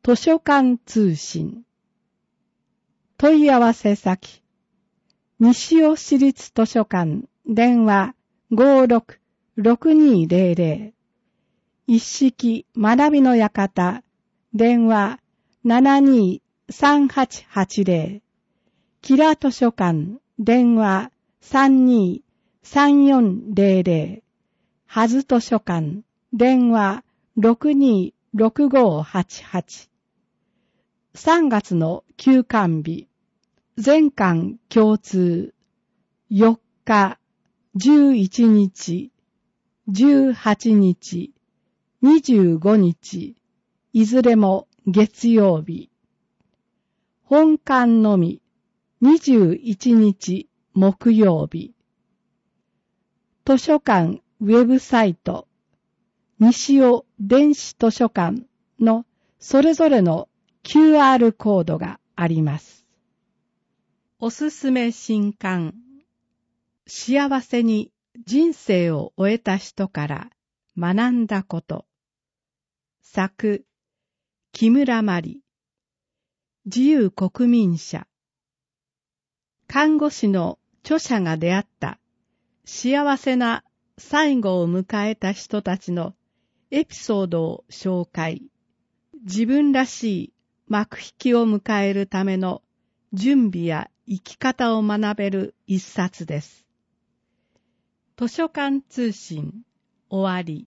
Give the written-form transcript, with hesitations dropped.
図書館通信。問い合わせ先。西尾市立図書館電話 56-6200。一式学びの館電話 72-3880。キラ図書館電話 32-3400。はず図書館電話 62-6588。3月の休館日。全館共通。4日、11日、18日、25日、いずれも月曜日。本館のみ、21日木曜日。図書館ウェブサイト、西尾電子図書館のそれぞれの QR コードがあります。おすすめ新刊、幸せに人生を終えた人から学んだこと。作、木村まり。自由国民社。看護師の著者が出会った幸せな最後を迎えた人たちのエピソードを紹介。自分らしい幕引きを迎えるための準備や生き方を学べる一冊です。図書館通信終わり。